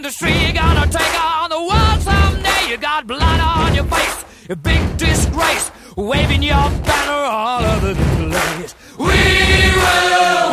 industry. You're gonna take on the world someday. You got blood on your face, a big disgrace, waving your banner all over the place. We will